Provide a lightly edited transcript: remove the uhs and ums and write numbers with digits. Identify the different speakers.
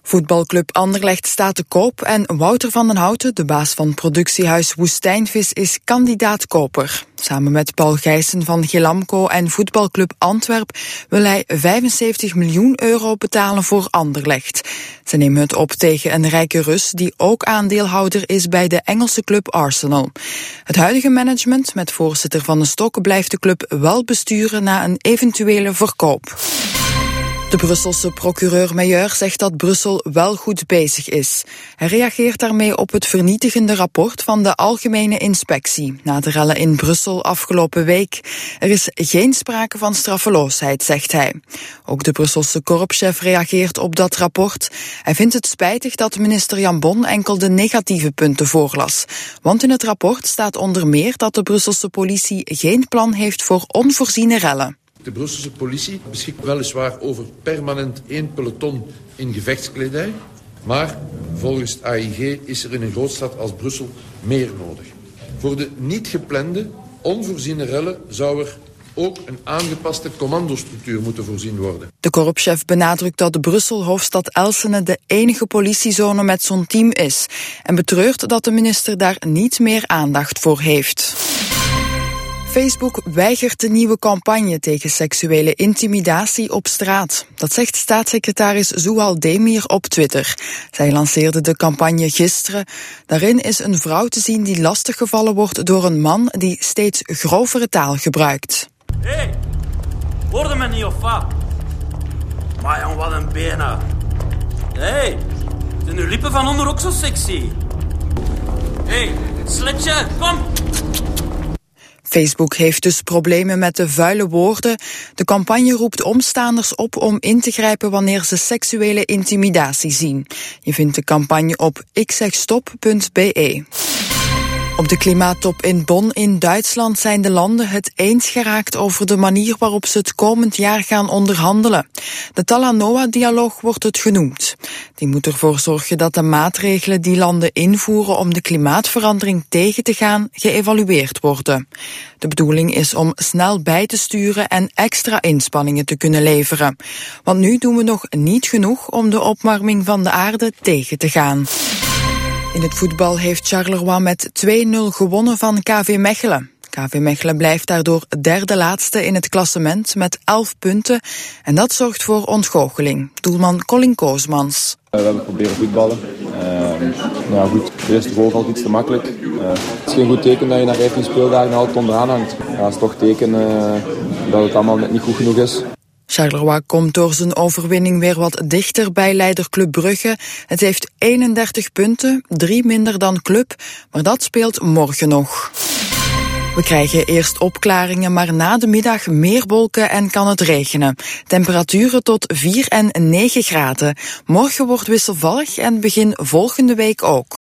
Speaker 1: Voetbalclub Anderlecht staat te koop en Wouter van den Houten, de baas van productiehuis Woestijnvis, is kandidaat-koper. Samen met Paul Gijssen van Gelamco en voetbalclub Antwerp wil hij 75 miljoen euro betalen voor Anderlecht. Ze nemen het op tegen een rijke Rus die ook aandeelhouder is bij de Engelse club Arsenal. Het huidige management met voorzitter Van den Stok blijft de club wel besturen na een eventuele verkoop. De Brusselse procureur Meyer zegt dat Brussel wel goed bezig is. Hij reageert daarmee op het vernietigende rapport van de Algemene Inspectie na de rellen in Brussel afgelopen week. Er is geen sprake van straffeloosheid, zegt hij. Ook de Brusselse korpschef reageert op dat rapport. Hij vindt het spijtig dat minister Jan Bon enkel de negatieve punten voorlas. Want in het rapport staat onder meer dat de Brusselse politie geen plan heeft voor onvoorziene rellen.
Speaker 2: De Brusselse politie beschikt weliswaar over permanent 1 peloton in gevechtskledij, maar volgens het AIG is er in een grootstad als Brussel meer nodig. Voor de niet geplande, onvoorziene rellen zou er ook een aangepaste commandostructuur moeten voorzien worden.
Speaker 1: De korpschef benadrukt dat Brussel-hoofdstad Elsene de enige politiezone met zo'n team is en betreurt dat de minister daar niet meer aandacht voor heeft. Facebook weigert de nieuwe campagne tegen seksuele intimidatie op straat. Dat zegt staatssecretaris Zouhal Demir op Twitter. Zij lanceerde de campagne gisteren. Daarin is een vrouw te zien die lastiggevallen wordt door een man die steeds grovere taal gebruikt.
Speaker 3: Hé, hoorde me niet of wat? Maar jong, wat een benen. Hé, zijn uw lippen van onder ook zo sexy? Hé, sletje, kom!
Speaker 1: Facebook heeft dus problemen met de vuile woorden. De campagne roept omstanders op om in te grijpen wanneer ze seksuele intimidatie zien. Je vindt de campagne op ikzegstop.be. Op de klimaattop in Bonn in Duitsland zijn de landen het eens geraakt over de manier waarop ze het komend jaar gaan onderhandelen. De Talanoa-dialoog wordt het genoemd. Die moet ervoor zorgen dat de maatregelen die landen invoeren om de klimaatverandering tegen te gaan geëvalueerd worden. De bedoeling is om snel bij te sturen en extra inspanningen te kunnen leveren. Want nu doen we nog niet genoeg om de opwarming van de aarde tegen te gaan. In het voetbal heeft Charleroi met 2-0 gewonnen van KV Mechelen. KV Mechelen blijft daardoor derde laatste in het klassement met 11 punten. En dat zorgt voor ontgoocheling. Doelman Colin Koosmans.
Speaker 4: We hebben proberen voetballen. Goed, de eerste goal valt iets te makkelijk. Het is geen goed teken dat je na 15 speeldagen altijd onderaan hangt. Dat is toch teken dat het allemaal net niet goed genoeg is.
Speaker 1: Charleroi komt door zijn overwinning weer wat dichter bij leider Club Brugge. Het heeft 31 punten, 3 minder dan Club, maar dat speelt morgen nog. We krijgen eerst opklaringen, maar na de middag meer wolken en kan het regenen. Temperaturen tot 4 en 9 graden. Morgen wordt wisselvallig en begin volgende week ook.